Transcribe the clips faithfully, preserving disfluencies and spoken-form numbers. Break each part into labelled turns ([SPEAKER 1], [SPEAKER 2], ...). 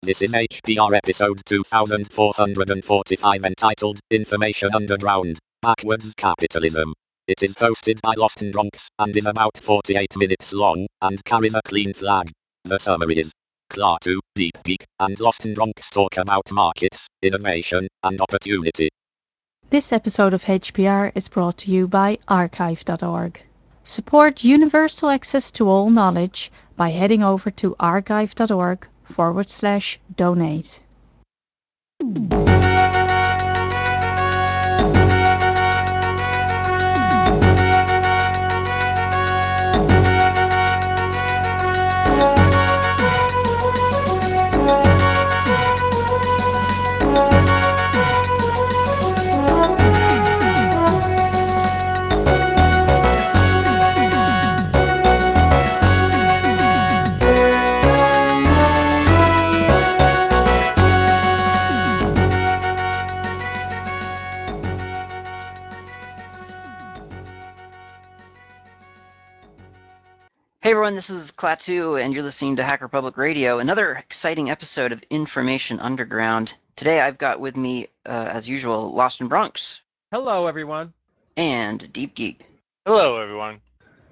[SPEAKER 1] This is H P R episode two thousand four hundred forty-five entitled Information Underground, Backwards Capitalism. It is hosted by Lost in Bronx and is about forty-eight minutes long and carries a clean flag. The summary is Klaatu, Deep Geek, and Lost in Bronx talk about markets, innovation, and opportunity.
[SPEAKER 2] This episode of H P R is brought to you by archive dot org. Support universal access to all knowledge by heading over to archive dot org forward slash donate.
[SPEAKER 3] Hey everyone, this is Klaatu, and you're listening to Hacker Public Radio, another exciting episode of Information Underground. Today I've got with me, uh, as usual, Lost in Bronx.
[SPEAKER 4] Hello, everyone.
[SPEAKER 3] And Deep Geek.
[SPEAKER 5] Hello, everyone.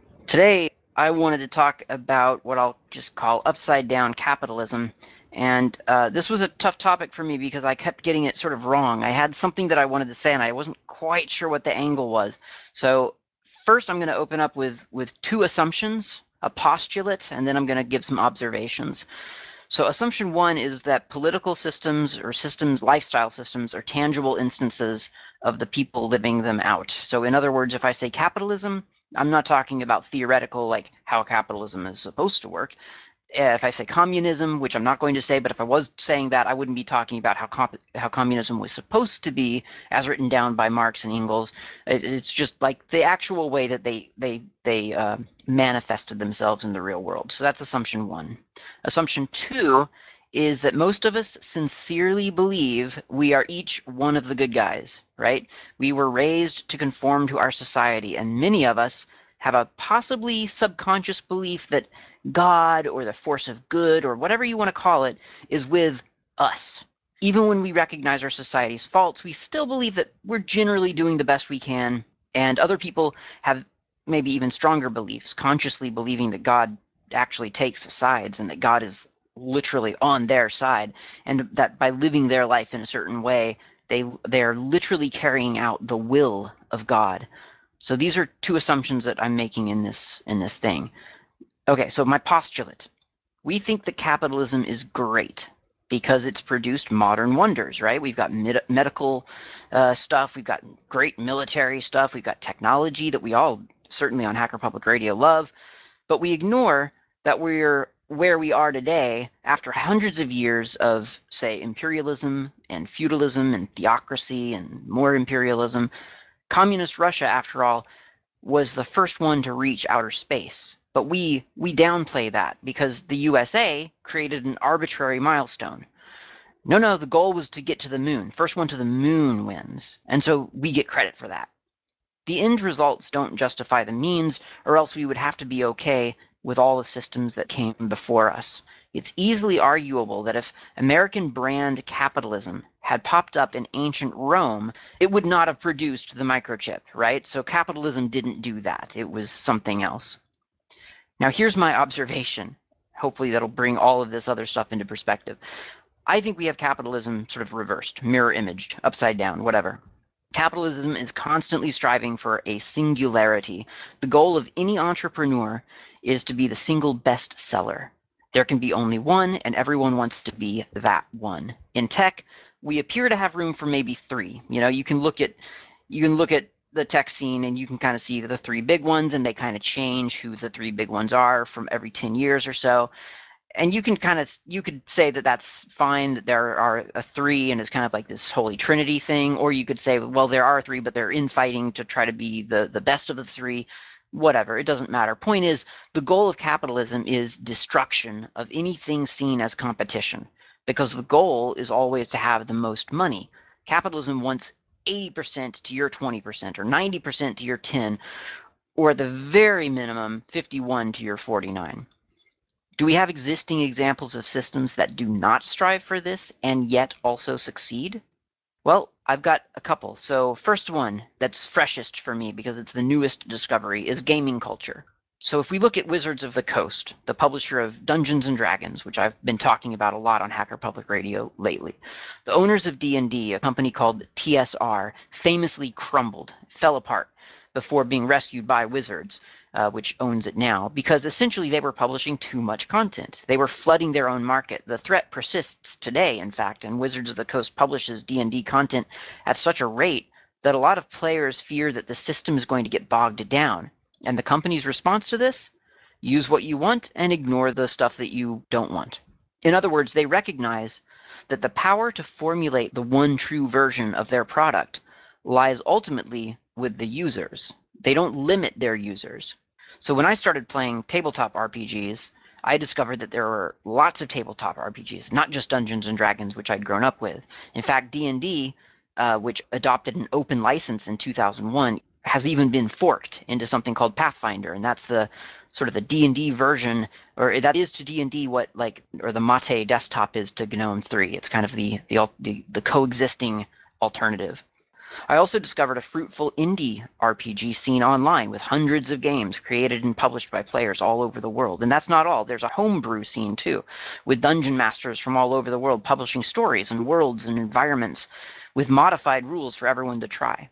[SPEAKER 3] Today I wanted to talk about what I'll just call upside down capitalism. And uh, this was a tough topic for me because I kept getting it sort of wrong. I had something that I wanted to say, and I wasn't quite sure what the angle was. So first I'm going to open up with, with two assumptions, a postulate, and then I'm going to give some observations. So assumption one is that political systems or systems, lifestyle systems, are tangible instances of the people living them out. So in other words, if I say capitalism, I'm not talking about theoretical, like how capitalism is supposed to work. If I say communism, which I'm not going to say, but if I was saying that, I wouldn't be talking about how comp- how communism was supposed to be, as written down by Marx and Engels. It, it's just like the actual way that they they they uh, manifested themselves in the real world. So that's assumption one. Assumption two is that most of us sincerely believe we are each one of the good guys, right? We were raised to conform to our society, and many of us have a possibly subconscious belief that God or the force of good or whatever you want to call it is with us. Even when we recognize our society's faults, we still believe that we're generally doing the best we can, and other people have maybe even stronger beliefs, consciously believing that God actually takes sides and that God is literally on their side, and that by living their life in a certain way, they they're literally carrying out the will of God. So these are two assumptions that I'm making in this in this thing. Okay, so my postulate. We think that capitalism is great because it's produced modern wonders, right? We've got med- medical uh, stuff, we've got great military stuff, we've got technology that we all, certainly on Hacker Public Radio, love, but we ignore that we're where we are today after hundreds of years of, say, imperialism and feudalism and theocracy and more imperialism. Communist Russia, after all, was the first one to reach outer space. But we we downplay that because the U S A created an arbitrary milestone. No, no, the goal was to get to the moon. First one to the moon wins. And so we get credit for that. The end results don't justify the means, or else we would have to be okay with all the systems that came before us. It's easily arguable that if American brand capitalism had popped up in ancient Rome, it would not have produced the microchip, right? So capitalism didn't do that. It was something else. Now here's my observation. Hopefully that'll bring all of this other stuff into perspective. I think we have capitalism sort of reversed, mirror imaged, upside down, whatever. Capitalism is constantly striving for a singularity. The goal of any entrepreneur is to be the single best seller. There can be only one, and everyone wants to be that one. In tech, we appear to have room for maybe three. You know, you can look at you can look at the tech scene and you can kind of see the three big ones, and they kind of change who the three big ones are from every ten years or so. And you can kind of you could say that that's fine, that there are a three and it's kind of like this holy trinity thing, or you could say, well, there are three but they're infighting to try to be the the best of the three. Whatever, it doesn't matter. Point is, the goal of capitalism is destruction of anything seen as competition, because the goal is always to have the most money. Capitalism wants eighty percent to your twenty percent, or ninety percent to your ten, or at the very minimum fifty-one to your forty-nine. Do we have existing examples of systems that do not strive for this and yet also succeed? Well, I've got a couple. So first one that's freshest for me because it's the newest discovery is gaming culture. So if we look at Wizards of the Coast, the publisher of Dungeons and Dragons, which I've been talking about a lot on Hacker Public Radio lately, the owners of D and D, a company called T S R, famously crumbled, fell apart before being rescued by Wizards, uh, which owns it now, because essentially they were publishing too much content. They were flooding their own market. The threat persists today, in fact, and Wizards of the Coast publishes D and D content at such a rate that a lot of players fear that the system is going to get bogged down. And the company's response to this? Use what you want and ignore the stuff that you don't want. In other words, they recognize that the power to formulate the one true version of their product lies ultimately with the users. They don't limit their users. So when I started playing tabletop R P Gs, I discovered that there were lots of tabletop R P Gs, not just Dungeons and Dragons, which I'd grown up with. In fact, D and D, uh, which adopted an open license in two thousand one, has even been forked into something called Pathfinder, and that's the sort of the D and D version, or that is to D and D what like or the Mate desktop is to GNOME three. It's kind of the the the, the coexisting alternative. I also discovered a fruitful indie R P G scene online with hundreds of games created and published by players all over the world. And that's not all. There's a homebrew scene too, with dungeon masters from all over the world publishing stories and worlds and environments with modified rules for everyone to try.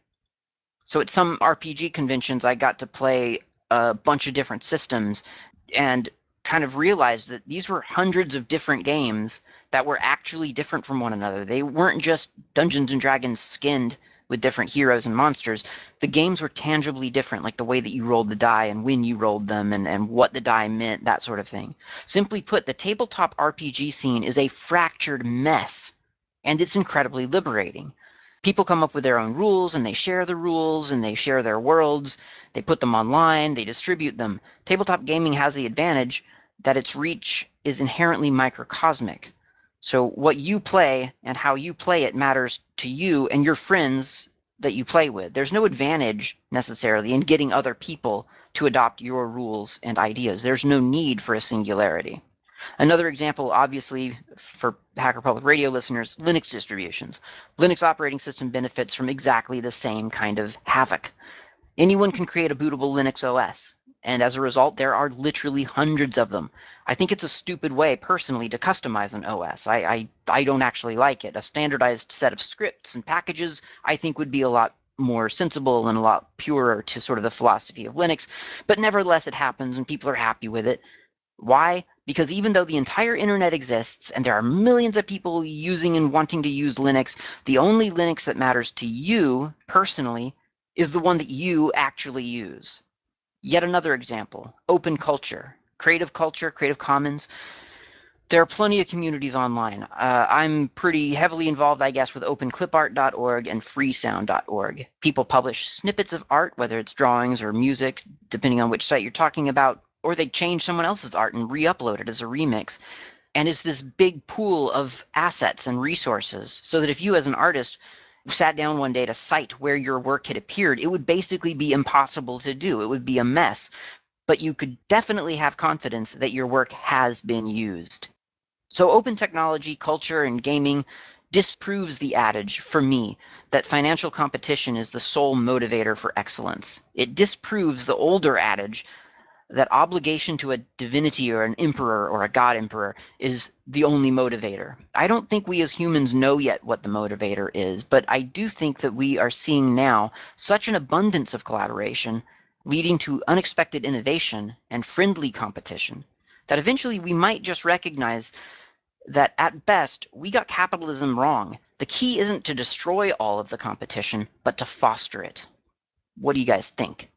[SPEAKER 3] So at some R P G conventions, I got to play a bunch of different systems and kind of realized that these were hundreds of different games that were actually different from one another. They weren't just Dungeons and Dragons skinned with different heroes and monsters. The games were tangibly different, like the way that you rolled the die and when you rolled them and, and what the die meant, that sort of thing. Simply put, the tabletop R P G scene is a fractured mess, and it's incredibly liberating. People come up with their own rules and they share the rules and they share their worlds. They put them online, they distribute them. Tabletop gaming has the advantage that its reach is inherently microcosmic. So what you play and how you play it matters to you and your friends that you play with. There's no advantage necessarily in getting other people to adopt your rules and ideas. There's no need for a singularity. Another example, obviously, for Hacker Public Radio listeners, Linux distributions. Linux operating system benefits from exactly the same kind of havoc. Anyone can create a bootable Linux O S, and as a result, there are literally hundreds of them. I think it's a stupid way, personally, to customize an O S. I, I, I don't actually like it. A standardized set of scripts and packages, I think, would be a lot more sensible and a lot purer to sort of the philosophy of Linux, but nevertheless, it happens, and people are happy with it. Why? Because even though the entire internet exists and there are millions of people using and wanting to use Linux, the only Linux that matters to you personally is the one that you actually use. Yet another example, open culture, creative culture, Creative Commons. There are plenty of communities online. Uh, I'm pretty heavily involved, I guess, with open clip art dot org and freesound dot org. People publish snippets of art, whether it's drawings or music, depending on which site you're talking about, or they change someone else's art and re-upload it as a remix. And it's this big pool of assets and resources, so that if you as an artist sat down one day to cite where your work had appeared, it would basically be impossible to do. It would be a mess. But you could definitely have confidence that your work has been used. So open technology, culture, and gaming disproves the adage, for me, that financial competition is the sole motivator for excellence. It disproves the older adage that obligation to a divinity or an emperor or a god emperor is the only motivator. I don't think we as humans know yet what the motivator is, but I do think that we are seeing now such an abundance of collaboration leading to unexpected innovation and friendly competition that eventually we might just recognize that at best, we got capitalism wrong. The key isn't to destroy all of the competition, but to foster it. What do you guys think?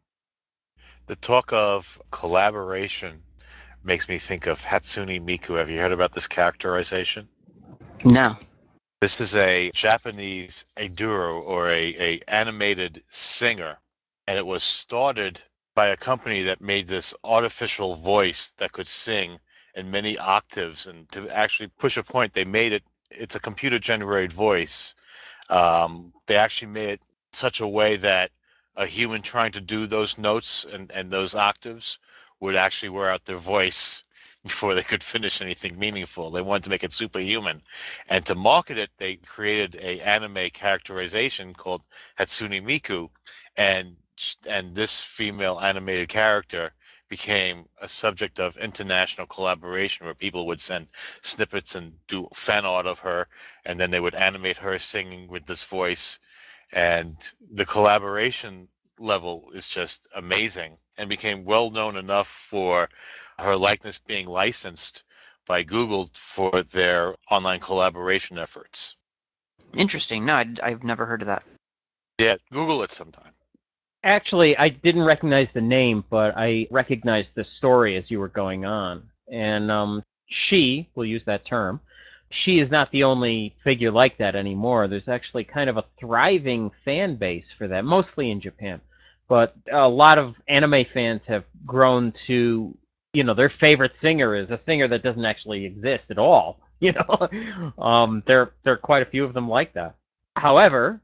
[SPEAKER 4] The talk of collaboration makes me think of Hatsune Miku. Have you heard about this characterization?
[SPEAKER 3] No.
[SPEAKER 4] This is a Japanese Aiduro, or a, a animated singer, and it was started by a company that made this artificial voice that could sing in many octaves. And to actually push a point, they made it, it's a computer generated voice. Um, they actually made it such a way that a human trying to do those notes and, and those octaves would actually wear out their voice before they could finish anything meaningful. They wanted to make it superhuman. And to market it, they created a anime characterization called Hatsune Miku. And and this female animated character became a subject of international collaboration where people would send snippets and do fan art of her, and then they would animate her singing with this voice. And the collaboration level is just amazing and became well known enough for her likeness being licensed by Google for their online collaboration efforts.
[SPEAKER 3] Interesting. No, I, I've never heard of that.
[SPEAKER 4] Yeah, Google it sometime.
[SPEAKER 5] Actually, I didn't recognize the name, but I recognized the story as you were going on. And um, she, we'll use that term, she is not the only figure like that anymore. There's actually kind of a thriving fan base for that, mostly in Japan. But a lot of anime fans have grown to, you know, their favorite singer is a singer that doesn't actually exist at all. You know, um, there there are quite a few of them like that. However,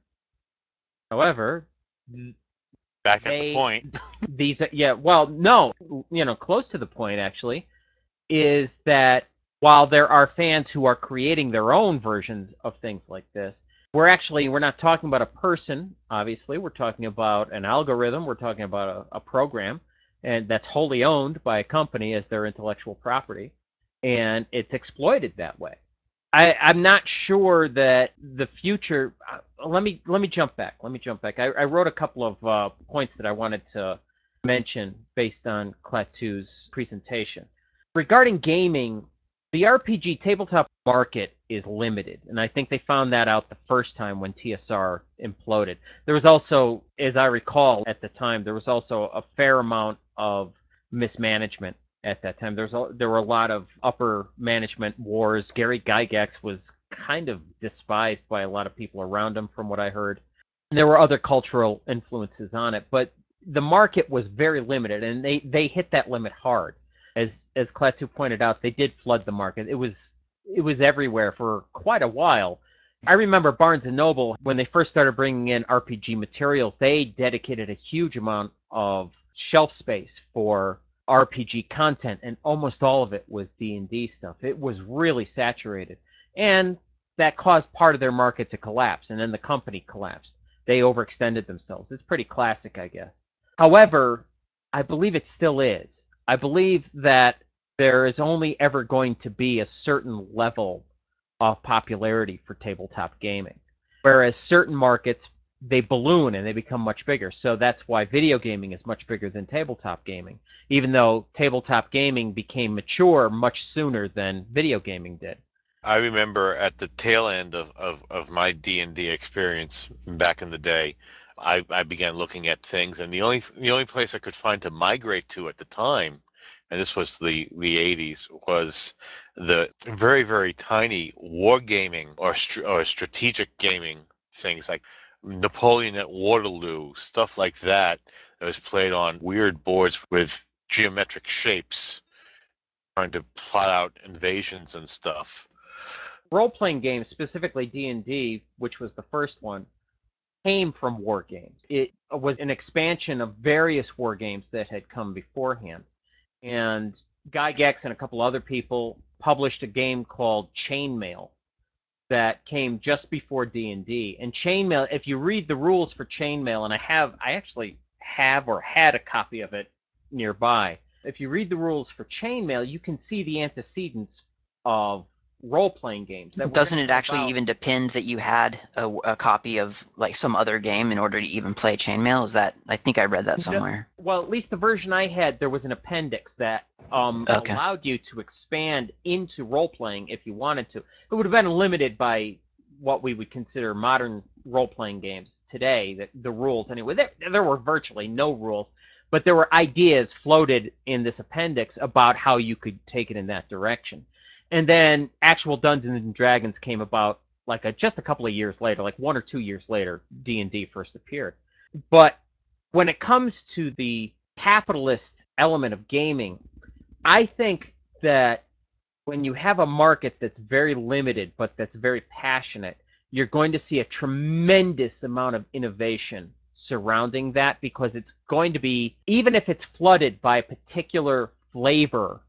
[SPEAKER 5] however,
[SPEAKER 4] Back at the
[SPEAKER 5] they
[SPEAKER 4] point.
[SPEAKER 5] these yeah well no you know close to the point actually is that while there are fans who are creating their own versions of things like this, we're actually we're not talking about a person. Obviously, we're talking about an algorithm. We're talking about a, a program, and that's wholly owned by a company as their intellectual property, and it's exploited that way. I, I'm not sure that the future. Uh, let me let me jump back. Let me jump back. I, I wrote a couple of uh, points that I wanted to mention based on Klaatu's presentation. Regarding gaming, the R P G tabletop market is limited, and I think they found that out the first time when T S R imploded. There was also, as I recall at the time, there was also a fair amount of mismanagement at that time. There's a, there were a lot of upper management wars. Gary Gygax was kind of despised by a lot of people around him, from what I heard. And there were other cultural influences on it, but the market was very limited, and they, they hit that limit hard. As as Klaatu pointed out, they did flood the market. It was it was everywhere for quite a while. I remember Barnes and Noble when they first started bringing in R P G materials. They dedicated a huge amount of shelf space for R P G content, and almost all of it was D and D stuff. It was really saturated, and that caused part of their market to collapse, and then the company collapsed. They overextended themselves. It's pretty classic, I guess. However, I believe it still is. I believe that there is only ever going to be a certain level of popularity for tabletop gaming, whereas certain markets, they balloon and they become much bigger. So that's why video gaming is much bigger than tabletop gaming, even though tabletop gaming became mature much sooner than video gaming did.
[SPEAKER 4] I remember at the tail end of, of, of my D and D experience back in the day, I, I began looking at things, and the only the only place I could find to migrate to at the time, and this was the the eighties, was the very very tiny wargaming or str- or strategic gaming things like Napoleon at Waterloo, stuff like that that was played on weird boards with geometric shapes, trying to plot out invasions and stuff.
[SPEAKER 5] Role-playing games, specifically D and D, which was the first one, came from war games. It was an expansion of various war games that had come beforehand. And Gygax and a couple other people published a game called Chainmail that came just before D and D. And Chainmail, if you read the rules for Chainmail, and I have, I actually have or had a copy of it nearby. If you read the rules for Chainmail, you can see the antecedents of role-playing games that were
[SPEAKER 3] Doesn't
[SPEAKER 5] gonna
[SPEAKER 3] it
[SPEAKER 5] come
[SPEAKER 3] actually
[SPEAKER 5] about.
[SPEAKER 3] even depend that you had a, a copy of like some other game in order to even play Chainmail? Is that I think I read that
[SPEAKER 5] No,
[SPEAKER 3] somewhere.
[SPEAKER 5] well, at least the version I had, there was an appendix that um,
[SPEAKER 3] Okay.
[SPEAKER 5] allowed you to expand into role playing if you wanted to. It would have been limited by what we would consider modern role playing games today. That the rules anyway, there, there were virtually no rules, but there were ideas floated in this appendix about how you could take it in that direction. And then actual Dungeons and Dragons came about like a, just a couple of years later, like one or two years later, D and D first appeared. But when it comes to the capitalist element of gaming, I think that when you have a market that's very limited but that's very passionate, you're going to see a tremendous amount of innovation surrounding that because it's going to be, even if it's flooded by a particular flavor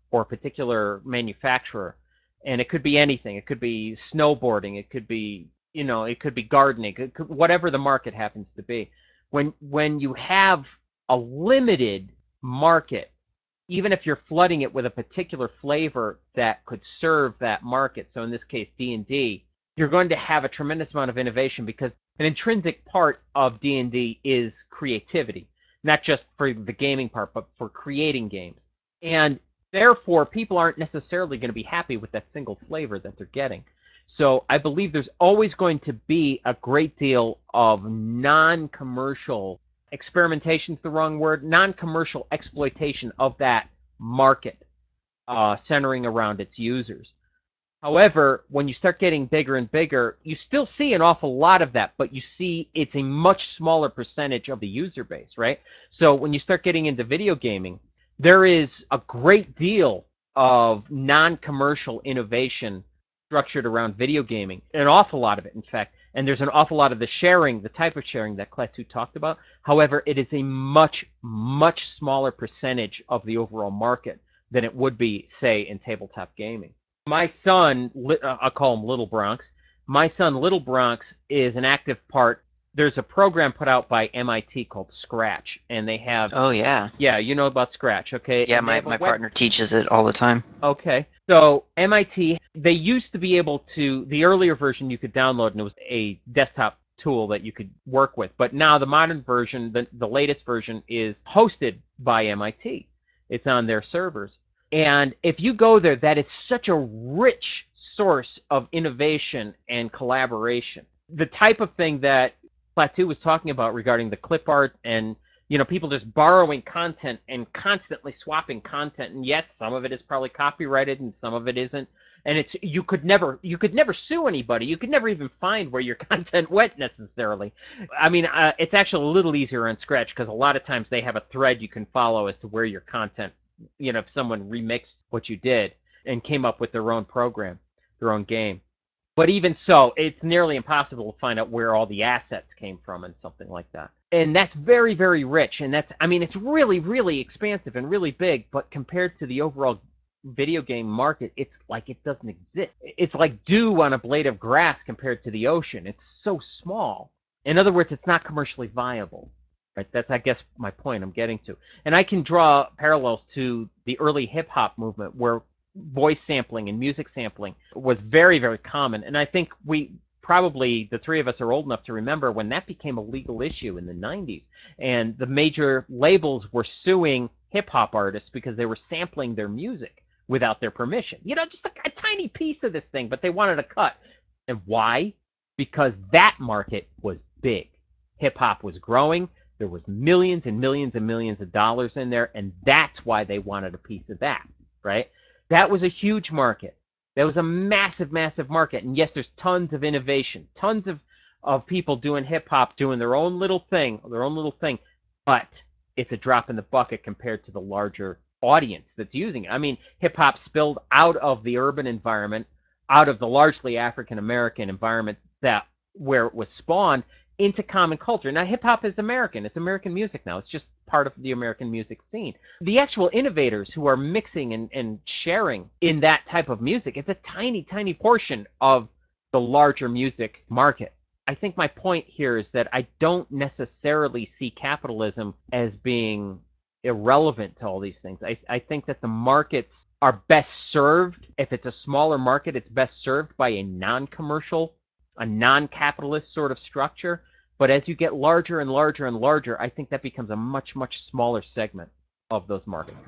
[SPEAKER 5] or a particular manufacturer, and it could be anything. It could be snowboarding. It could be, you know, it could be gardening. It could, whatever the market happens to be. When when you have a limited market, even if you're flooding it with a particular flavor that could serve that market, so in this case D and D, you're going to have a tremendous amount of innovation because an intrinsic part of D and D is creativity, not just for the gaming part, but for creating games. And therefore, people aren't necessarily going to be happy with that single flavor that they're getting. So I believe there's always going to be a great deal of non-commercial experimentation's the wrong word, non-commercial exploitation of that market, uh, centering around its users. However, when you start getting bigger and bigger, you still see an awful lot of that, but you see it's a much smaller percentage of the user base, right? So when you start getting into video gaming, there is a great deal of non-commercial innovation structured around video gaming, an awful lot of it, in fact. And there's an awful lot of the sharing, the type of sharing that Klaatu talked about. However, it is a much, much smaller percentage of the overall market than it would be, say, in tabletop gaming. My son, I'll call him Little Bronx. My son, Little Bronx, is an active part. There's a program put out by M I T called Scratch, and they have.
[SPEAKER 3] Oh yeah.
[SPEAKER 5] Yeah, you know about Scratch, okay?
[SPEAKER 3] Yeah,
[SPEAKER 5] And
[SPEAKER 3] my, my web... partner teaches it all the time.
[SPEAKER 5] Okay. So M I T, they used to be able to, the earlier version you could download, and it was a desktop tool that you could work with. But now the modern version, the, the latest version, is hosted by M I T. It's on their servers. And if you go there, that is such a rich source of innovation and collaboration. The type of thing that Klaatu was talking about regarding the clip art and, you know, people just borrowing content and constantly swapping content. And yes, some of it is probably copyrighted and some of it isn't. And it's you could never you could never sue anybody. You could never even find where your content went necessarily. I mean, uh, it's actually a little easier on Scratch because a lot of times they have a thread you can follow as to where your content, you know, if someone remixed what you did and came up with their own program, their own game. But even so, it's nearly impossible to find out where all the assets came from and something like that. And that's very, very rich. And that's, I mean, it's really, really expansive and really big. But compared to the overall video game market, it's like it doesn't exist. It's like dew on a blade of grass compared to the ocean. It's so small. In other words, it's not commercially viable. Right? That's, I guess, my point I'm getting to. And I can draw parallels to the early hip-hop movement where voice sampling and music sampling was very, very common. And I think we probably, the three of us are old enough to remember when that became a legal issue in the nineties. And the major labels were suing hip-hop artists because they were sampling their music without their permission. You know, just a, a tiny piece of this thing, but they wanted a cut. And why? Because that market was big. Hip-hop was growing. There was millions and millions and millions of dollars in there, and that's why they wanted a piece of that, right? That was a huge market. That was a massive, massive market. And yes, there's tons of innovation, tons of, of people doing hip-hop, doing their own little thing, their own little thing, but it's a drop in the bucket compared to the larger audience that's using it. I mean, hip-hop spilled out of the urban environment, out of the largely African-American environment that where it was spawned, into common culture. Now, hip-hop is American. It's American music now. It's just part of the American music scene. The actual innovators who are mixing and, and sharing in that type of music, it's a tiny, tiny portion of the larger music market. I think my point here is that I don't necessarily see capitalism as being irrelevant to all these things. I, I think that the markets are best served. If it's a smaller market, it's best served by a non-commercial, a non-capitalist sort of structure. But as you get larger and larger and larger, I think that becomes a much, much smaller segment of those markets.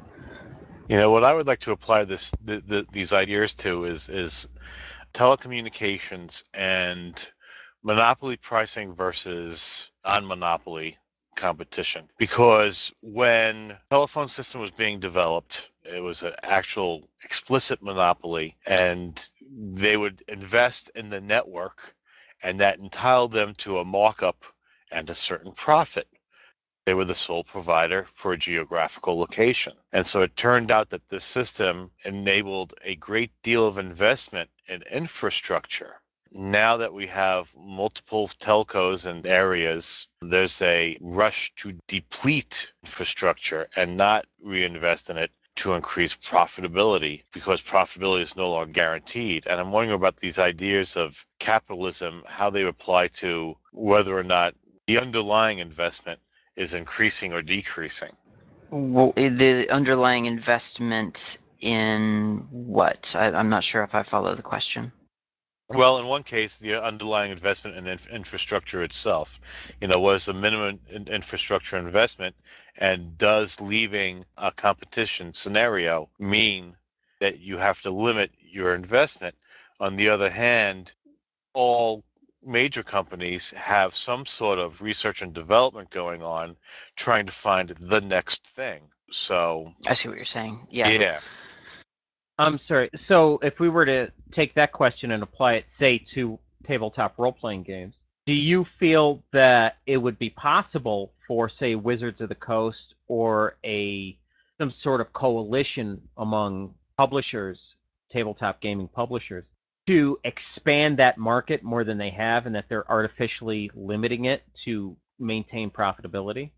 [SPEAKER 4] You know, what I would like to apply this the, the, these ideas to is is telecommunications and monopoly pricing versus non-monopoly competition. Because when telephone system was being developed, it was an actual explicit monopoly, and they would invest in the network, and that entitled them to a markup and a certain profit. They were the sole provider for a geographical location. And so it turned out that this system enabled a great deal of investment in infrastructure. Now that we have multiple telcos in areas, there's a rush to deplete infrastructure and not reinvest in it to increase profitability because profitability is no longer guaranteed. And I'm wondering about these ideas of capitalism, how they apply to whether or not the underlying investment is increasing or decreasing.
[SPEAKER 3] Well, the underlying investment in what? I, I'm not sure if I follow the question.
[SPEAKER 4] Well, in one case, the underlying investment in inf- infrastructure itself, you know, was a minimum in- infrastructure investment, and does leaving a competition scenario mean that you have to limit your investment? On the other hand, all major companies have some sort of research and development going on, trying to find the next thing. So,
[SPEAKER 3] I see what you're saying. Yeah.
[SPEAKER 4] yeah.
[SPEAKER 5] I'm sorry. So if we were to take that question and apply it, say, to tabletop role-playing games, do you feel that it would be possible for, say, Wizards of the Coast or a some sort of coalition among publishers, tabletop gaming publishers, to expand that market more than they have, and that they're artificially limiting it to maintain profitability?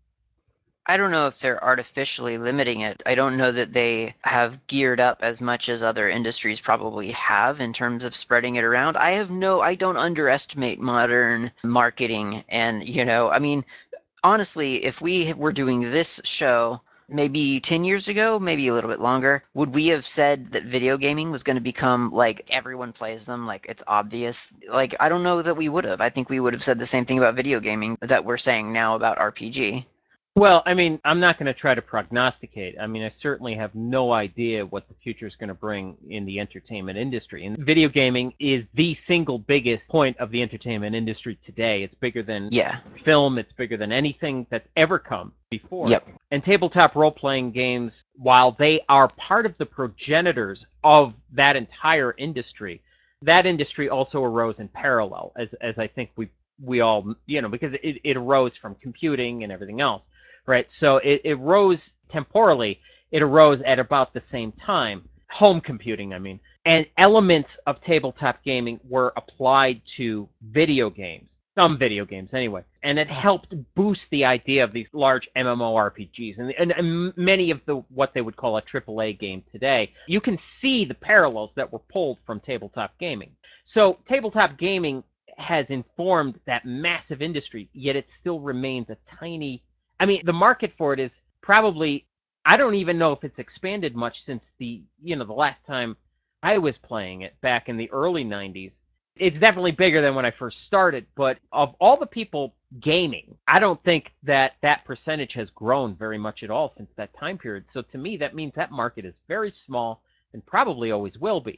[SPEAKER 3] I don't know if they're artificially limiting it. I don't know that they have geared up as much as other industries probably have in terms of spreading it around. I have no, I don't underestimate modern marketing. And, you know, I mean, honestly, if we were doing this show maybe ten years ago, maybe a little bit longer, would we have said that video gaming was going to become like everyone plays them, like it's obvious? Like, I don't know that we would have. I think we would have said the same thing about video gaming that we're saying now about R P G.
[SPEAKER 5] Well, I mean, I'm not going to try to prognosticate. I mean, I certainly have no idea what the future is going to bring in the entertainment industry. And video gaming is the single biggest point of the entertainment industry today. It's bigger than
[SPEAKER 3] Yeah.
[SPEAKER 5] film, it's bigger than anything that's ever come before.
[SPEAKER 3] Yep.
[SPEAKER 5] And tabletop role playing games, while they are part of the progenitors of that entire industry, that industry also arose in parallel, as as I think we we all, you know, because it, it arose from computing and everything else, right? So it, it rose temporally, it arose at about the same time. Home computing, I mean. And elements of tabletop gaming were applied to video games, some video games anyway. And it helped boost the idea of these large MMORPGs and, and, and many of the what they would call a triple A game today. You can see the parallels that were pulled from tabletop gaming. So tabletop gaming has informed that massive industry, yet it still remains a tiny. I mean, the market for it is probably. I don't even know if it's expanded much since the you know the last time I was playing it back in the early nineties. It's definitely bigger than when I first started, but of all the people gaming, I don't think that that percentage has grown very much at all since that time period. So to me, that means that market is very small and probably always will be.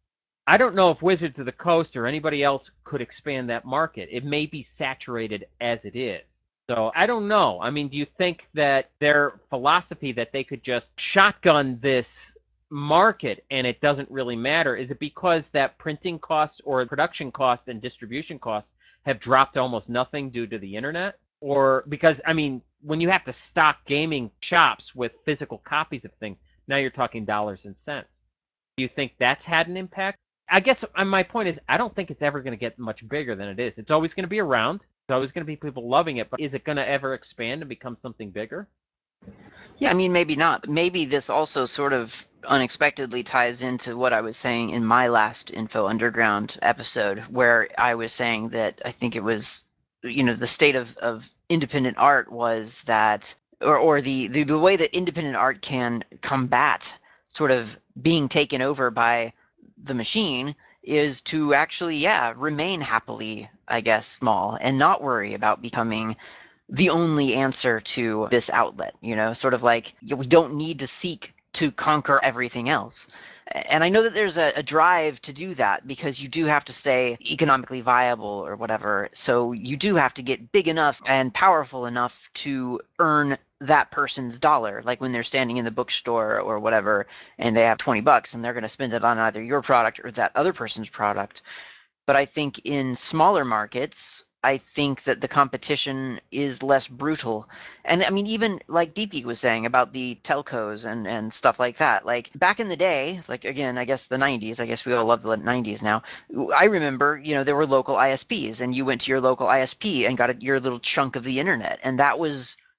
[SPEAKER 5] I don't know if Wizards of the Coast or anybody else could expand that market. It may be saturated as it is. So I don't know. I mean, do you think that their philosophy that they could just shotgun this market and it doesn't really matter, is it because that printing costs or production costs and distribution costs have dropped to almost nothing due to the internet? Or because, I mean, when you have to stock gaming shops with physical copies of things, now you're talking dollars and cents. Do you think that's had an impact? I guess my point is, I don't think it's ever going to get much bigger than it is. It's always going to be around. There's always going to be people loving it, but is it going to ever expand and become something bigger?
[SPEAKER 3] Yeah, I mean, maybe not. Maybe this also sort of unexpectedly ties into what I was saying in my last Info Underground episode, where I was saying that I think it was, you know, the state of, of independent art was that, or, or the, the, the way that independent art can combat sort of being taken over by the machine is to actually, yeah, remain happily, I guess, small and not worry about becoming the only answer to this outlet, you know, sort of like we don't need to seek to conquer everything else. And I know that there's a, a drive to do that because you do have to stay economically viable or whatever. So you do have to get big enough and powerful enough to earn that person's dollar. Like when they're standing in the bookstore or whatever, and they have twenty bucks and they're going to spend it on either your product or that other person's product. But I think in smaller markets, I think that the competition is less brutal. And I mean, even like D P was saying about the telcos and, and stuff like that. Like back in the day, like again, I guess the nineties, I guess we all love the nineties now. I remember, you know, there were local I S Ps and you went to your local I S P and got a, your little chunk of the internet. And that was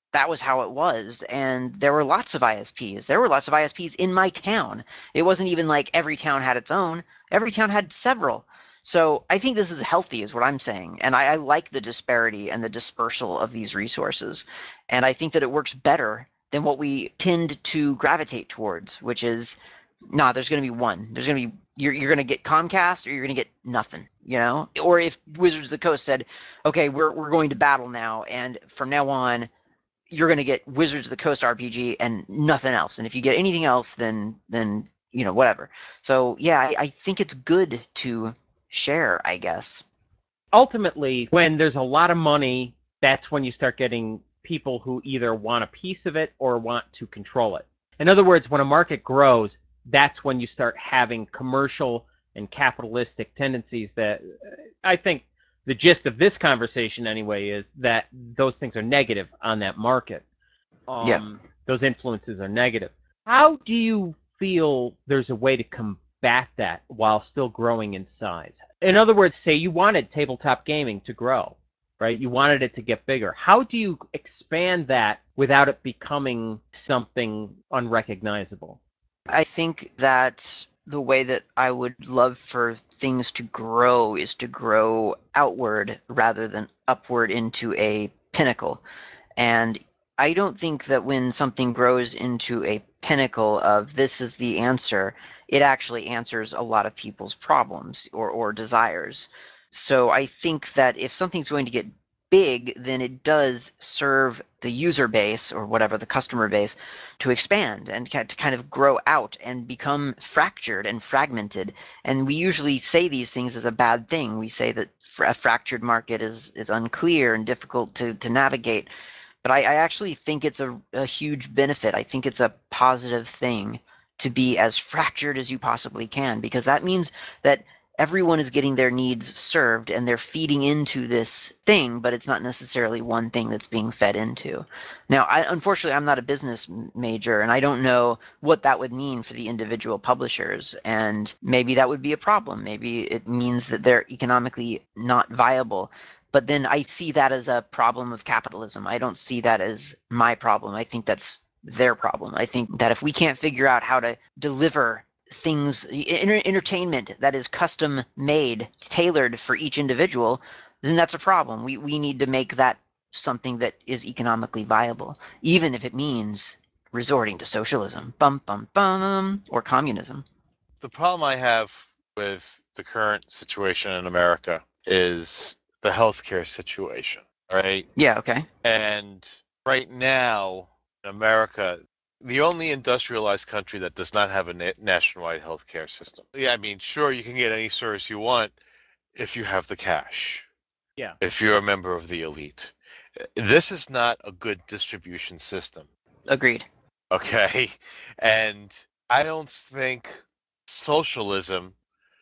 [SPEAKER 3] that was how it was. And there were lots of I S Ps. There were lots of I S Ps in my town. It wasn't even like every town had its own. Every town had several. So I think this is healthy, is what I'm saying. And I, I like the disparity and the dispersal of these resources. And I think that it works better than what we tend to gravitate towards, which is, nah, there's going to be one. There's going to be, you're, you're going to get Comcast or you're going to get nothing, you know? Or if Wizards of the Coast said, okay, we're, we're going to battle now, and from now on, you're going to get Wizards of the Coast R P G and nothing else. And if you get anything else, then then you know whatever. So yeah, I, I think it's good to share, I guess.
[SPEAKER 5] Ultimately, when there's a lot of money, that's when you start getting people who either want a piece of it or want to control it. In other words, when a market grows, that's when you start having commercial and capitalistic tendencies that I think the gist of this conversation anyway is that those things are negative on that market. Um,
[SPEAKER 3] Yeah.
[SPEAKER 5] Those influences are negative. How do you feel there's a way to combat that while still growing in size? In other words, say you wanted tabletop gaming to grow, right? You wanted it to get bigger. How do you expand that without it becoming something unrecognizable?
[SPEAKER 3] I think that the way that I would love for things to grow is to grow outward rather than upward into a pinnacle. And I don't think that when something grows into a pinnacle of this is the answer, it actually answers a lot of people's problems or, or desires. So I think that if something's going to get big, then it does serve the user base or whatever, the customer base, to expand and to kind of grow out and become fractured and fragmented. And we usually say these things as a bad thing. We say that a fractured market is, is unclear and difficult to, to navigate. But I, I actually think it's a, a huge benefit. I think it's a positive thing to be as fractured as you possibly can, because that means that everyone is getting their needs served and they're feeding into this thing, but it's not necessarily one thing that's being fed into. Now, I, unfortunately, I'm not a business major and I don't know what that would mean for the individual publishers. And maybe that would be a problem. Maybe it means that they're economically not viable. But then I see that as a problem of capitalism. I don't see that as my problem. I think that's their problem. I think that if we can't figure out how to deliver things, entertainment that is custom made, tailored for each individual, then that's a problem. We we need to make that something that is economically viable, even if it means resorting to socialism, bum bum bum, or communism.
[SPEAKER 4] The problem I have with the current situation in America is the healthcare situation, right?
[SPEAKER 3] Yeah, okay.
[SPEAKER 4] And right now in America, the only industrialized country that does not have a na- nationwide healthcare system. Yeah, I mean, sure, you can get any service you want if you have the cash,
[SPEAKER 5] Yeah.
[SPEAKER 4] if you're a member of the elite. This is not a good distribution system,
[SPEAKER 3] Agreed.
[SPEAKER 4] okay? And I don't think socialism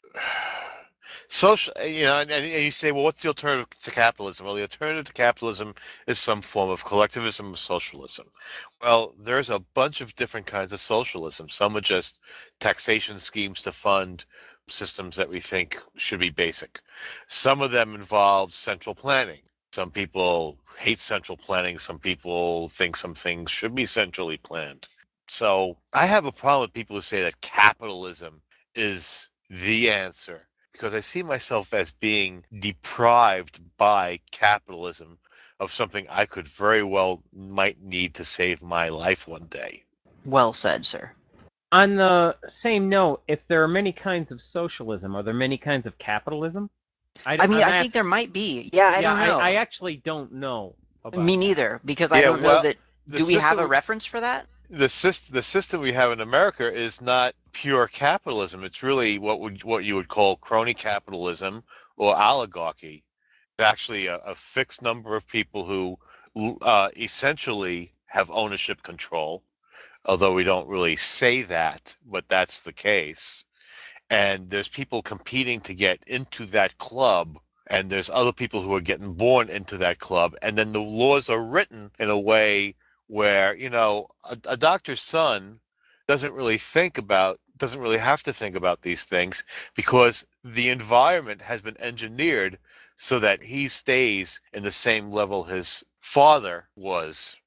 [SPEAKER 4] social, you know, and, and you say, well, what's the alternative to capitalism? Well, the alternative to capitalism is some form of collectivism or socialism. Well, there's a bunch of different kinds of socialism. Some are just taxation schemes to fund systems that we think should be basic. Some of them involve central planning. Some people hate central planning. Some people think some things should be centrally planned. So I have a problem with people who say that capitalism is the answer because I see myself as being deprived by capitalism of something I could very well might need to save my life one day.
[SPEAKER 3] Well said, sir.
[SPEAKER 5] On the same note, if there are many kinds of socialism, are there many kinds of capitalism? I,
[SPEAKER 3] I mean,
[SPEAKER 5] am
[SPEAKER 3] I think
[SPEAKER 5] asked.
[SPEAKER 3] there might be. Yeah, I
[SPEAKER 5] Yeah,
[SPEAKER 3] don't
[SPEAKER 5] I,
[SPEAKER 3] know.
[SPEAKER 5] I actually don't know about
[SPEAKER 3] Me
[SPEAKER 5] that.
[SPEAKER 3] neither, because I
[SPEAKER 4] Yeah,
[SPEAKER 3] don't know
[SPEAKER 4] well,
[SPEAKER 3] that.
[SPEAKER 4] the
[SPEAKER 3] Do we have a
[SPEAKER 4] system
[SPEAKER 3] reference for that?
[SPEAKER 4] the system the system we have in America is not pure capitalism. It's really what would what you would call crony capitalism or oligarchy. It's actually a, a fixed number of people who uh, essentially have ownership control, although we don't really say that, but that's the case. And there's people competing to get into that club, and there's other people who are getting born into that club, and then the laws are written in a way where, you know, a, a doctor's son doesn't really think about doesn't really have to think about these things because the environment has been engineered so that he stays in the same level his father was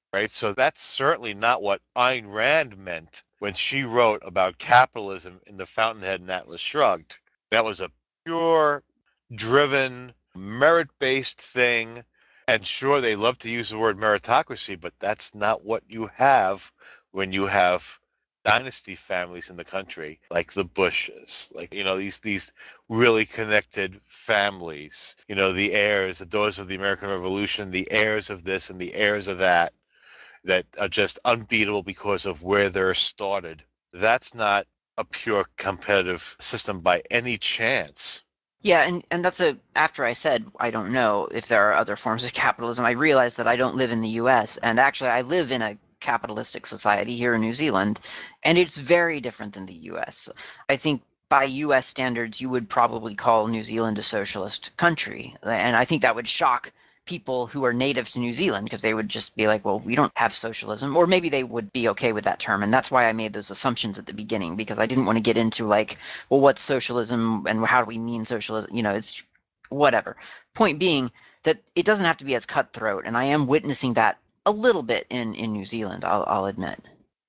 [SPEAKER 4] right? So that's certainly not what Ayn Rand meant when she wrote about capitalism in The Fountainhead and Atlas Shrugged. That was a pure, driven, merit-based thing. And sure, they love to use the word meritocracy, but that's not what you have when you have dynasty families in the country, like the Bushes, like, you know, these these really connected families, you know, the heirs, the daughters of the American Revolution, the heirs of this and the heirs of that, that are just unbeatable because of where they're started. That's not a pure competitive system by any chance.
[SPEAKER 3] Yeah, and, and that's a after I said I don't know if there are other forms of capitalism, I realized that I don't live in the U S, and actually I live in a capitalistic society here in New Zealand, and it's very different than the U S. I think by U S standards, you would probably call New Zealand a socialist country, and I think that would shock people who are native to New Zealand because they would just be like, well, we don't have socialism, or maybe they would be okay with that term, and that's why I made those assumptions at the beginning, because I didn't want to get into like, well, what's socialism and how do we mean socialism? You know, it's whatever. Point being that it doesn't have to be as cutthroat, and I am witnessing that a little bit in in New Zealand, I'll, I'll admit.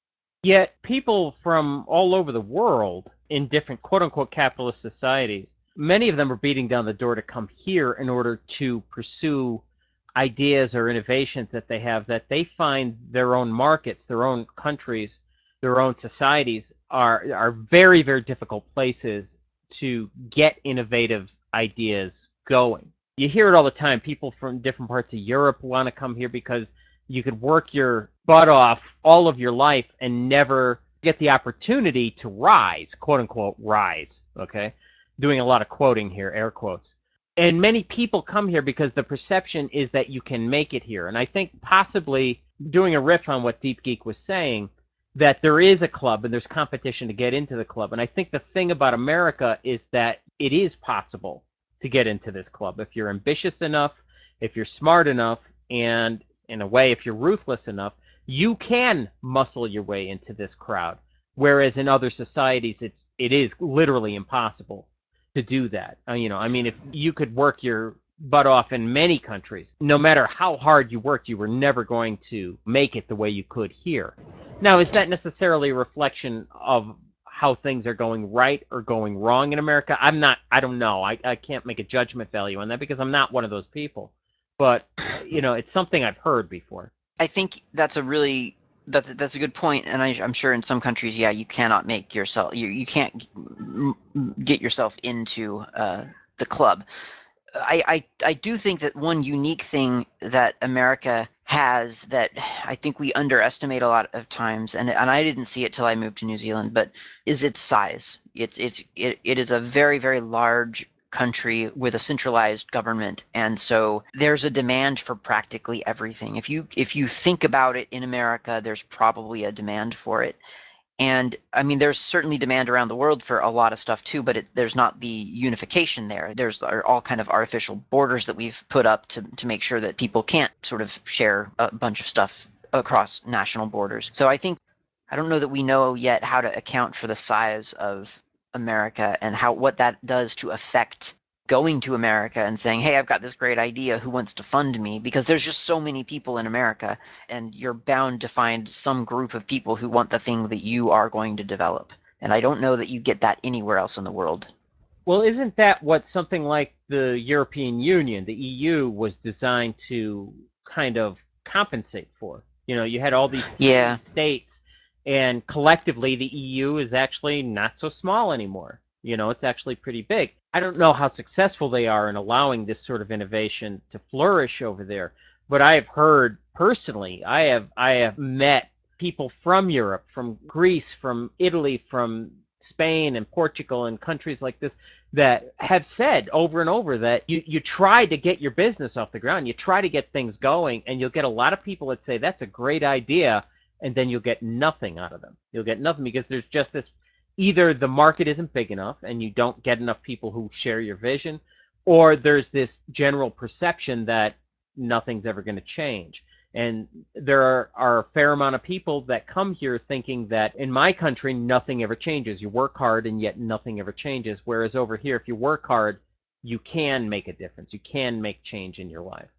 [SPEAKER 5] Yet people from all over the world in different quote-unquote capitalist societies, many of them are beating down the door to come here in order to pursue ideas or innovations that they have, that they find their own markets, their own countries, their own societies are are very, very difficult places to get innovative ideas going. You hear it all the time. People from different parts of Europe want to come here because you could work your butt off all of your life and never get the opportunity to rise, quote unquote, rise. Okay? Doing a lot of quoting here, air quotes. And many people come here because the perception is that you can make it here. And I think possibly doing a riff on what Deep Geek was saying, that there is a club and there's competition to get into the club. And I think the thing about America is that it is possible to get into this club if you're ambitious enough, if you're smart enough, and in a way, if you're ruthless enough, you can muscle your way into this crowd. Whereas in other societies, it's it is literally impossible to do that. Uh, you know, I mean, if you could work your butt off in many countries, no matter how hard you worked, you were never going to make it the way you could here. Now, is that necessarily a reflection of how things are going right or going wrong in America? I'm not, I don't know. I, I can't make a judgment value on that because I'm not one of those people. But, you know, it's something I've heard before.
[SPEAKER 3] I think that's a really that's that's a good point, and I, I'm sure in some countries, yeah, you cannot make yourself you you can't get yourself into uh, the club. I, I I do think that one unique thing that America has that I think we underestimate a lot of times, and and I didn't see it till I moved to New Zealand, but is its size. It's it's it, it is a very very large country with a centralized government, and so there's a demand for practically everything. If you if you think about it in America, there's probably a demand for it. And I mean, there's certainly demand around the world for a lot of stuff too, but it, there's not the unification there. There's all kind of artificial borders that we've put up to, to make sure that people can't sort of share a bunch of stuff across national borders. So I think, I don't know that we know yet how to account for the size of America and how what that does to affect going to America and saying, hey, I've got this great idea, who wants to fund me? Because there's just so many people in America, and you're bound to find some group of people who want the thing that you are going to develop. And I don't know that you get that anywhere else in the world.
[SPEAKER 5] Well, isn't that what something like the European Union, the E U, was designed to kind of compensate for? You know, you had all these tiny
[SPEAKER 3] Yeah.
[SPEAKER 5] states, and collectively the E U is actually not so small anymore. You know, it's actually pretty big. I don't know how successful they are in allowing this sort of innovation to flourish over there, but I have heard personally, I have I have met people from Europe, from Greece, from Italy, from Spain and Portugal and countries like this that have said over and over that you, you try to get your business off the ground, you try to get things going, and you'll get a lot of people that say that's a great idea, and then you'll get nothing out of them. You'll get nothing because there's just this, either the market isn't big enough and you don't get enough people who share your vision, or there's this general perception that nothing's ever going to change. And there are, are a fair amount of people that come here thinking that in my country, nothing ever changes. You work hard and yet nothing ever changes. Whereas over here, if you work hard, you can make a difference. You can make change in your life.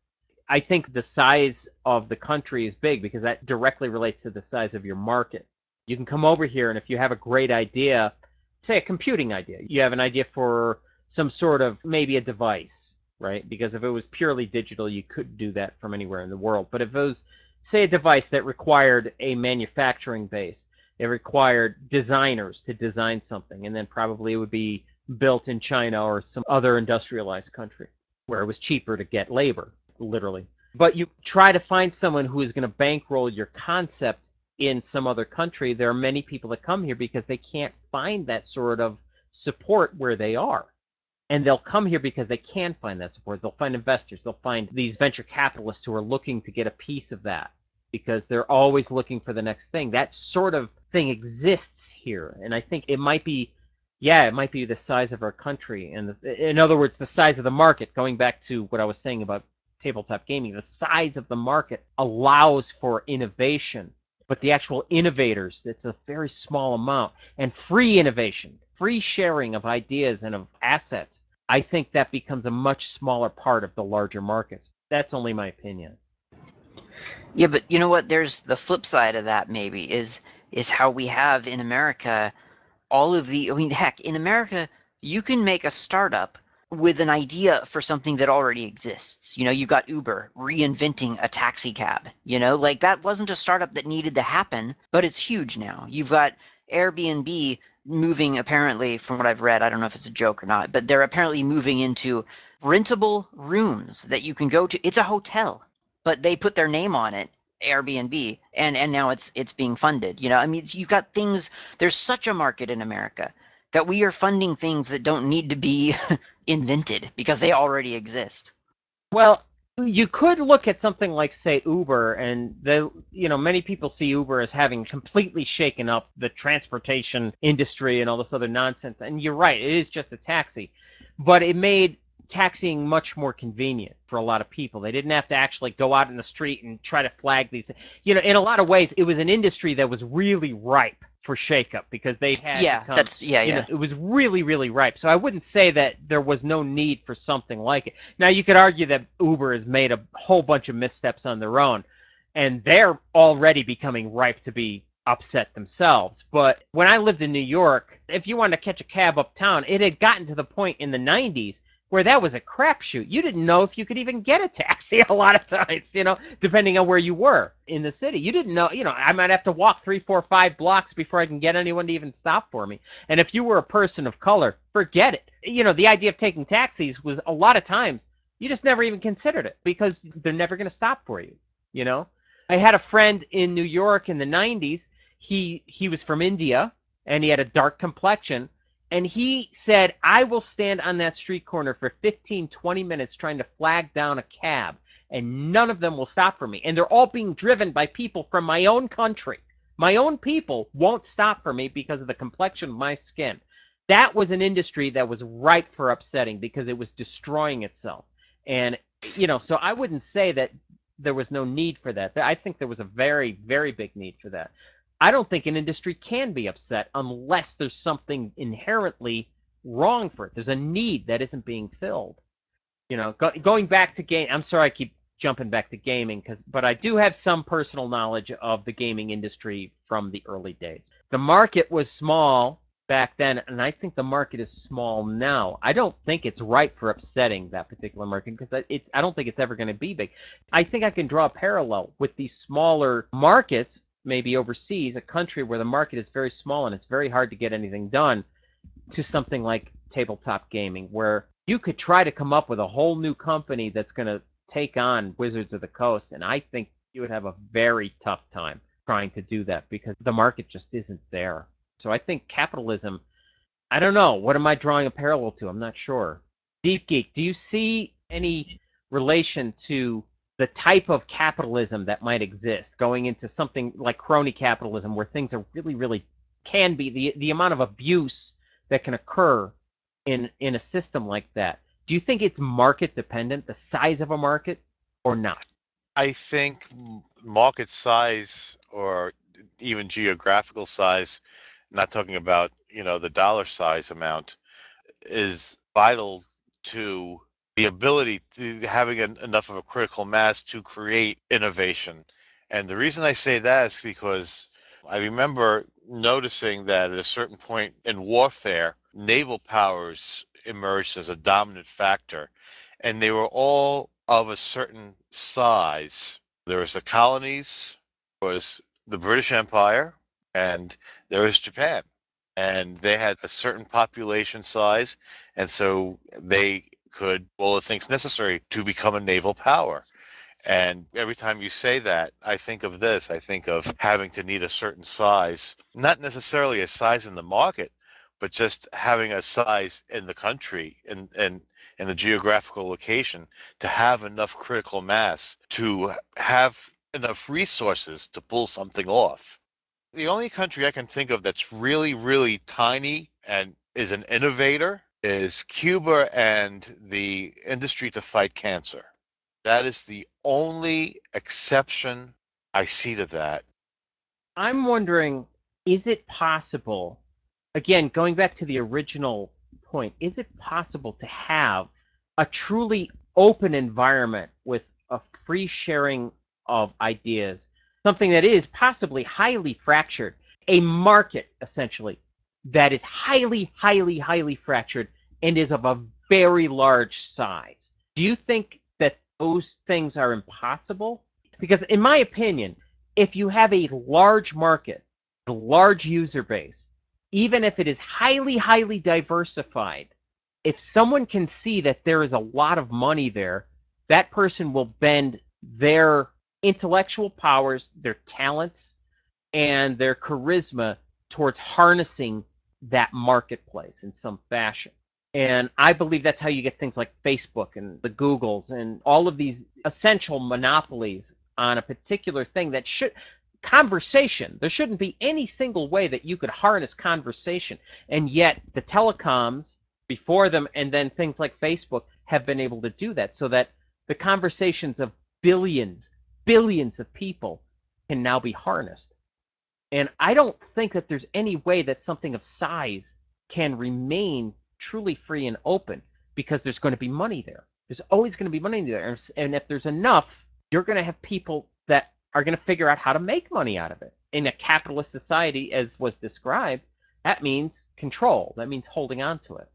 [SPEAKER 5] I think the size of the country is big because that directly relates to the size of your market. You can come over here, and if you have a great idea, say a computing idea, you have an idea for some sort of maybe a device, right? Because if it was purely digital, you could do that from anywhere in the world. But if it was, say, a device that required a manufacturing base, it required designers to design something, and then probably it would be built in China or some other industrialized country where it was cheaper to get labor, literally. But you try to find someone who is going to bankroll your concept in some other country. There are many people that come here because they can't find that sort of support where they are. And they'll come here because they can find that support. They'll find investors. They'll find these venture capitalists who are looking to get a piece of that because they're always looking for the next thing. That sort of thing exists here. And I think it might be, yeah, it might be the size of our country. And the, in other words, the size of the market, going back to what I was saying about tabletop gaming, the size of the market allows for innovation. But the actual innovators, it's a very small amount. And free innovation, free sharing of ideas and of assets, I think that becomes a much smaller part of the larger markets. That's only my opinion.
[SPEAKER 3] Yeah, but you know what? There's the flip side of that. Maybe is is how we have in America all of the. I mean, heck, in America, you can make a startup with an idea for something that already exists. You know, you got Uber reinventing a taxi cab. You know, like that wasn't a startup that needed to happen, but it's huge now. You've got Airbnb moving, apparently, from what I've read. I don't know if it's a joke or not, but they're apparently moving into rentable rooms that you can go to. It's a hotel, but they put their name on it, Airbnb, and and now it's it's being funded. You know, I mean, you've got things. There's such a market in America that we are funding things that don't need to be invented because they already exist.
[SPEAKER 5] Well, you could look at something like, say, Uber, and the you know many people see Uber as having completely shaken up the transportation industry and all this other nonsense. And you're right, it is just a taxi, but it made taxiing much more convenient for a lot of people. They didn't have to actually go out in the street and try to flag these. You know, in a lot of ways, it was an industry that was really ripe for shakeup because they had
[SPEAKER 3] Yeah,
[SPEAKER 5] become,
[SPEAKER 3] that's yeah,
[SPEAKER 5] you know,
[SPEAKER 3] yeah.
[SPEAKER 5] it was really, really ripe. So I wouldn't say that there was no need for something like it. Now, you could argue that Uber has made a whole bunch of missteps on their own, and they're already becoming ripe to be upset themselves. But when I lived in New York, if you wanted to catch a cab uptown, it had gotten to the point in the nineties where that was a crapshoot. You didn't know if you could even get a taxi a lot of times, you know, depending on where you were in the city. You didn't know, you know, I might have to walk three, four, five blocks before I can get anyone to even stop for me. And if you were a person of color, forget it. You know, the idea of taking taxis was a lot of times you just never even considered it because they're never going to stop for you, you know? I had a friend in New York in the nineties. He he was from India and he had a dark complexion. And he said, I will stand on that street corner for fifteen, twenty minutes trying to flag down a cab, and none of them will stop for me. And they're all being driven by people from my own country. My own people won't stop for me because of the complexion of my skin. That was an industry that was ripe for upsetting because it was destroying itself. And, you know, so I wouldn't say that there was no need for that. I think there was a very, very big need for that. I don't think an industry can be upset unless there's something inherently wrong for it. There's a need that isn't being filled. You know, go, going back to game. I'm sorry, I keep jumping back to gaming, because but I do have some personal knowledge of the gaming industry from the early days. The market was small back then, and I think the market is small now. I don't think it's ripe for upsetting that particular market because it's. I don't think it's ever going to be big. I think I can draw a parallel with these smaller markets, maybe overseas, a country where the market is very small and it's very hard to get anything done, to something like tabletop gaming, where you could try to come up with a whole new company that's going to take on Wizards of the Coast, and I think you would have a very tough time trying to do that because the market just isn't there. So I think capitalism, I don't know, what am I drawing a parallel to? I'm not sure. Deep Geek, do you see any relation to the type of capitalism that might exist going into something like crony capitalism where things are really, really can be the the amount of abuse that can occur in in a system like that? Do you think it's market dependent, the size of a market, or not?
[SPEAKER 4] I think m- market size or even geographical size, not talking about, you know, the dollar size amount, is vital to the ability to having an, enough of a critical mass to create innovation. And the reason I say that is because I remember noticing that at a certain point in warfare, naval powers emerged as a dominant factor, and they were all of a certain size. There was the colonies, there was the British Empire, and there was Japan. And they had a certain population size, and so they could all the things necessary to become a naval power. And every time you say that, I think of this. I think of having to need a certain size, not necessarily a size in the market, but just having a size in the country and and in the geographical location to have enough critical mass to have enough resources to pull something off. The only country I can think of that's really, really tiny and is an innovator is Cuba and the industry to fight cancer. That is the only exception I see to that.
[SPEAKER 5] I'm wondering, is it possible, again, going back to the original point, is it possible to have a truly open environment with a free sharing of ideas, something that is possibly highly fractured, a market essentially that is highly, highly, highly fractured and is of a very large size? Do you think that those things are impossible? Because, in my opinion, if you have a large market, a large user base, even if it is highly, highly diversified, if someone can see that there is a lot of money there, that person will bend their intellectual powers, their talents, and their charisma towards harnessing that marketplace in some fashion. And I believe that's how you get things like Facebook and the Googles and all of these essential monopolies on a particular thing that should conversation. There shouldn't be any single way that you could harness conversation. And yet the telecoms before them and then things like Facebook have been able to do that so that the conversations of billions, billions of people can now be harnessed. And I don't think that there's any way that something of size can remain truly free and open because there's going to be money there. There's always going to be money there. And if there's enough, you're going to have people that are going to figure out how to make money out of it. In a capitalist society, as was described, that means control. That means holding on to it.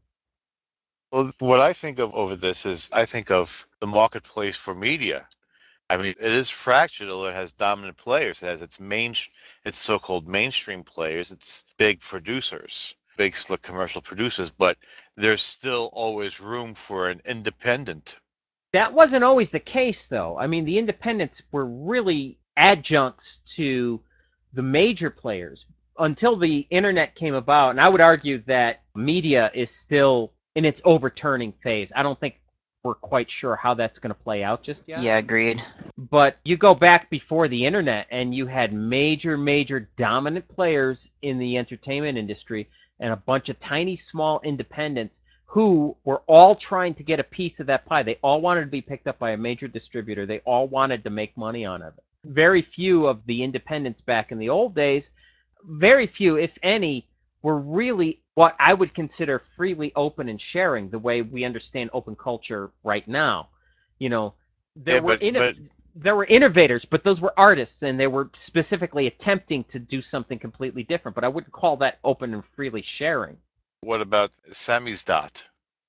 [SPEAKER 4] Well, what I think of over this is I think of the marketplace for media. I mean, it is fractured, although it has dominant players. It has its main, its so-called mainstream players, its big producers, big slick commercial producers, but there's still always room for an independent.
[SPEAKER 5] That wasn't always the case, though. I mean, the independents were really adjuncts to the major players until the internet came about. And I would argue that media is still in its overturning phase. I don't think we're quite sure how that's going to play out just yet.
[SPEAKER 3] Yeah, agreed.
[SPEAKER 5] But you go back before the internet and you had major, major dominant players in the entertainment industry and a bunch of tiny, small independents who were all trying to get a piece of that pie. They all wanted to be picked up by a major distributor. They all wanted to make money on it. Very few of the independents back in the old days, very few, if any, were really what I would consider freely open and sharing the way we understand open culture right now. You know, there
[SPEAKER 4] Yeah,
[SPEAKER 5] were
[SPEAKER 4] but but
[SPEAKER 5] inno- there were innovators, but those were artists, and they were specifically attempting to do something completely different. But I wouldn't call that open and freely sharing.
[SPEAKER 4] what about Sammy's dot?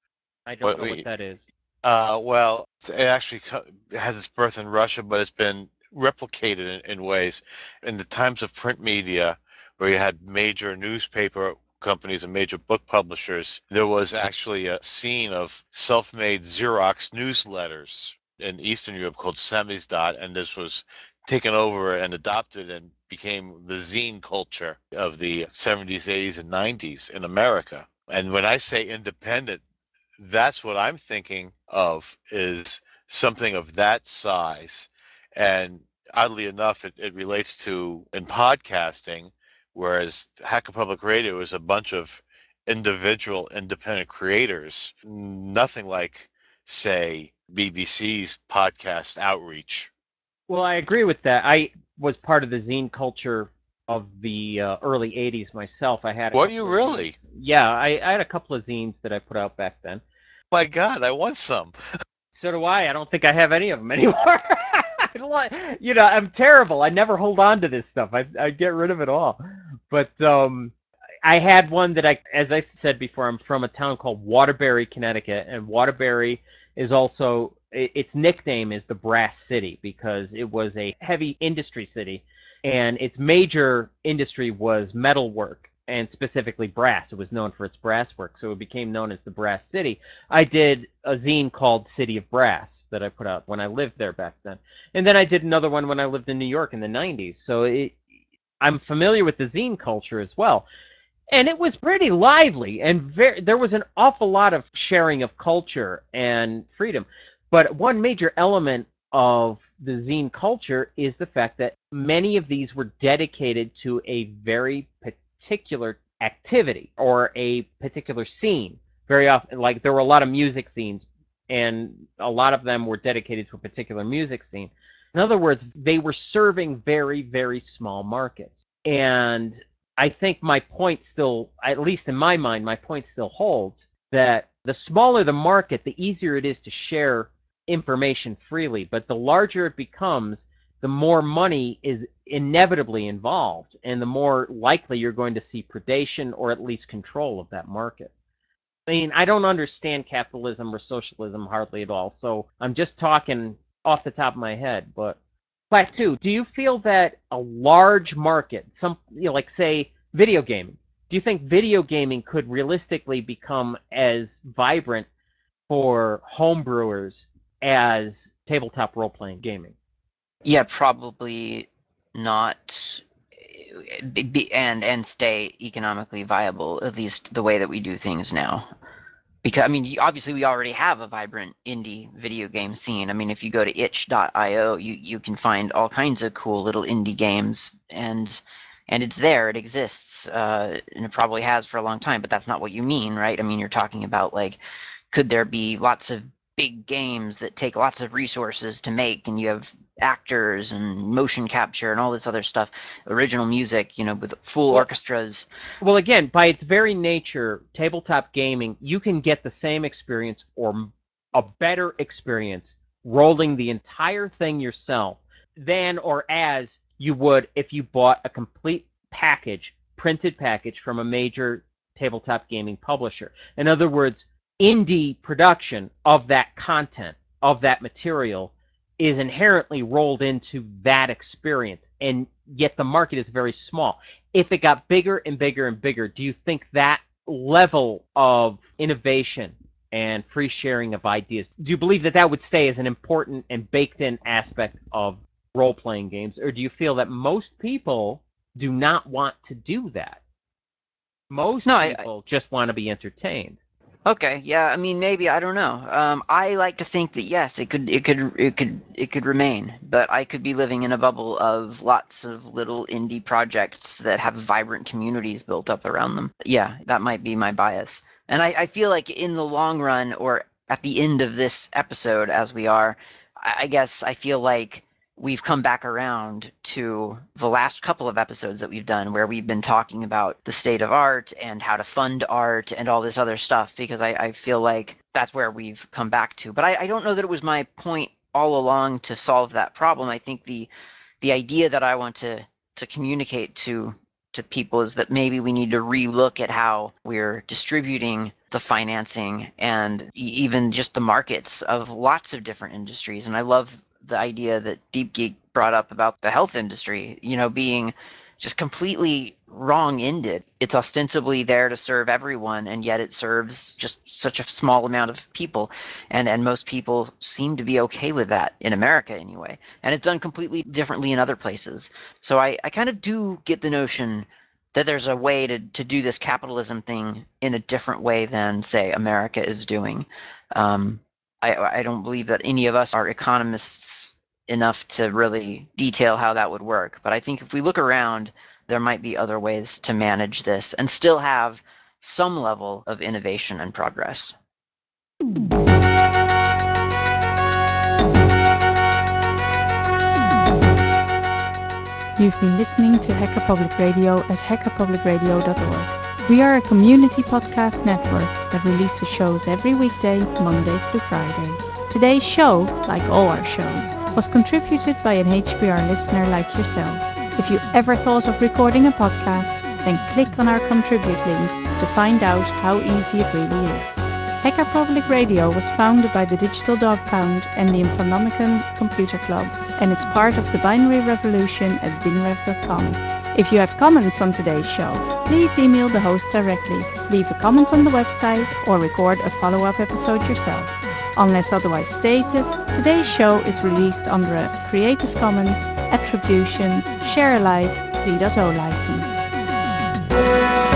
[SPEAKER 5] I don't
[SPEAKER 4] What
[SPEAKER 5] know what
[SPEAKER 4] we
[SPEAKER 5] that is.
[SPEAKER 4] uh well, it actually co- has its birth in Russia, but it's been replicated in, in ways in the times of print media where you had major newspaper companies and major book publishers. There was actually a scene of self-made Xerox newsletters in Eastern Europe called Samizdat, and this was taken over and adopted and became the zine culture of the seventies, eighties, and nineties in America. And when I say independent, that's what I'm thinking of is something of that size. And oddly enough, it, it relates to in podcasting, whereas Hacker Public Radio is a bunch of individual independent creators, nothing like, say, B B C's podcast outreach.
[SPEAKER 5] Well, I agree with that. I was part of the zine culture of the uh, early eighties myself. I had a
[SPEAKER 4] What do you
[SPEAKER 5] couple of
[SPEAKER 4] really?
[SPEAKER 5] zines. Yeah, I, I had a couple of zines that I put out back then.
[SPEAKER 4] My God, I want some.
[SPEAKER 5] So do I. I don't think I have any of them anymore. I li- you know, I'm terrible. I never hold on to this stuff. I I get rid of it all. But um, I had one that I, as I said before, I'm from a town called Waterbury, Connecticut, and Waterbury is also i- its nickname is the Brass City because it was a heavy industry city, and its major industry was metalwork and specifically brass. It was known for its brass work, so it became known as the Brass City. I did a zine called City of Brass that I put out when I lived there back then. And then I did another one when I lived in New York in the nineties. So it, I'm familiar with the zine culture as well. And it was pretty lively and very, there was an awful lot of sharing of culture and freedom. But one major element of the zine culture is the fact that many of these were dedicated to a very particular activity or a particular scene. Very often, like there were a lot of music scenes, and a lot of them were dedicated to a particular music scene. In other words, they were serving very, very small markets. And I think my point still, at least in my mind, my point still holds that the smaller the market, the easier it is to share information freely. But the larger it becomes, the more money is inevitably involved, and the more likely you're going to see predation or at least control of that market. I mean, I don't understand capitalism or socialism hardly at all, so I'm just talking off the top of my head. But Plateau, do you feel that a large market, some you know, like say video gaming, do you think video gaming could realistically become as vibrant for homebrewers as tabletop role playing gaming?
[SPEAKER 3] Yeah, probably not be, be, and and stay economically viable, at least the way that we do things now. Because I mean, obviously we already have a vibrant indie video game scene. I mean, if you go to itch dot i o, you you can find all kinds of cool little indie games, and and it's there, it exists, uh, and it probably has for a long time. But that's not what you mean, right? I mean, you're talking about like, could there be lots of big games that take lots of resources to make, and you have actors and motion capture and all this other stuff, original music, you know, with full
[SPEAKER 5] Well,
[SPEAKER 3] orchestras.
[SPEAKER 5] Well, again, by its very nature, tabletop gaming, you can get the same experience or a better experience rolling the entire thing yourself than or as you would if you bought a complete package, printed package from a major tabletop gaming publisher. In other words, indie production of that content, of that material, is inherently rolled into that experience, and yet the market is very small. If it got bigger and bigger and bigger, do you think that level of innovation and free sharing of ideas, do you believe that that would stay as an important and baked in aspect of role playing games? Or do you feel that most people do not want to do that?
[SPEAKER 3] No,
[SPEAKER 5] Most
[SPEAKER 3] I, I
[SPEAKER 5] people just want to be entertained.
[SPEAKER 3] Okay, yeah, I mean maybe, I don't know. Um, I like to think that yes, it could it could it could it could remain, but I could be living in a bubble of lots of little indie projects that have vibrant communities built up around them. Yeah, that might be my bias. And I, I feel like in the long run, or at the end of this episode as we are, I, I guess I feel like we've come back around to the last couple of episodes that we've done where we've been talking about the state of art and how to fund art and all this other stuff, because I, I feel like that's where we've come back to. But I, I don't know that it was my point all along to solve that problem. I think the the idea that I want to to communicate to to people is that maybe we need to relook at how we're distributing the financing and even just the markets of lots of different industries. And I love the idea that Deep Geek brought up about the health industry, you know, being just completely wrong-ended. It's ostensibly there to serve everyone, and yet it serves just such a small amount of people, and and most people seem to be okay with that in America anyway. And it's done completely differently in other places. So I, I kind of do get the notion that there's a way to, to do this capitalism thing in a different way than, say, America is doing. Um, I, I don't believe that any of us are economists enough to really detail how that would work. But I think if we look around, there might be other ways to manage this and still have some level of innovation and progress.
[SPEAKER 2] You've been listening to Hacker Public Radio at hacker public radio dot org. We are a community podcast network that releases shows every weekday, Monday through Friday. Today's show, like all our shows, was contributed by an H P R listener like yourself. If you ever thought of recording a podcast, then click on our contribute link to find out how easy it really is. Hacker Public Radio was founded by the Digital Dog Pound and the Infonomicon Computer Club and is part of the Binary Revolution at binrev dot com. If you have comments on today's show, please email the host directly, leave a comment on the website, or record a follow-up episode yourself. Unless otherwise stated, today's show is released under a Creative Commons Attribution Share Alike three point oh license.